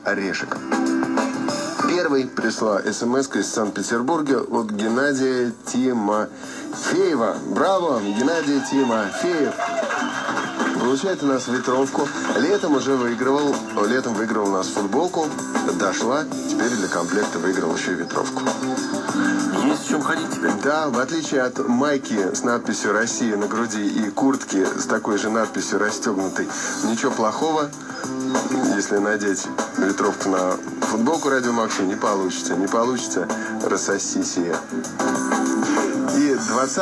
орешек. Первый пришла смс-ка из Санкт-Петербурга от Геннадия Тимофеева. Браво, Геннадий Тимофеев. Получает у нас ветровку. Летом выигрывал у нас футболку. Дошла. Теперь для комплекта выиграл еще и ветровку. Есть в чем ходить теперь? Да, в отличие от майки с надписью «Россия» на груди и куртки с такой же надписью расстегнутой, ничего плохого, если надеть ветровку на футболку «Радио Максим», не получится. Не получится, рассоси сие. И 20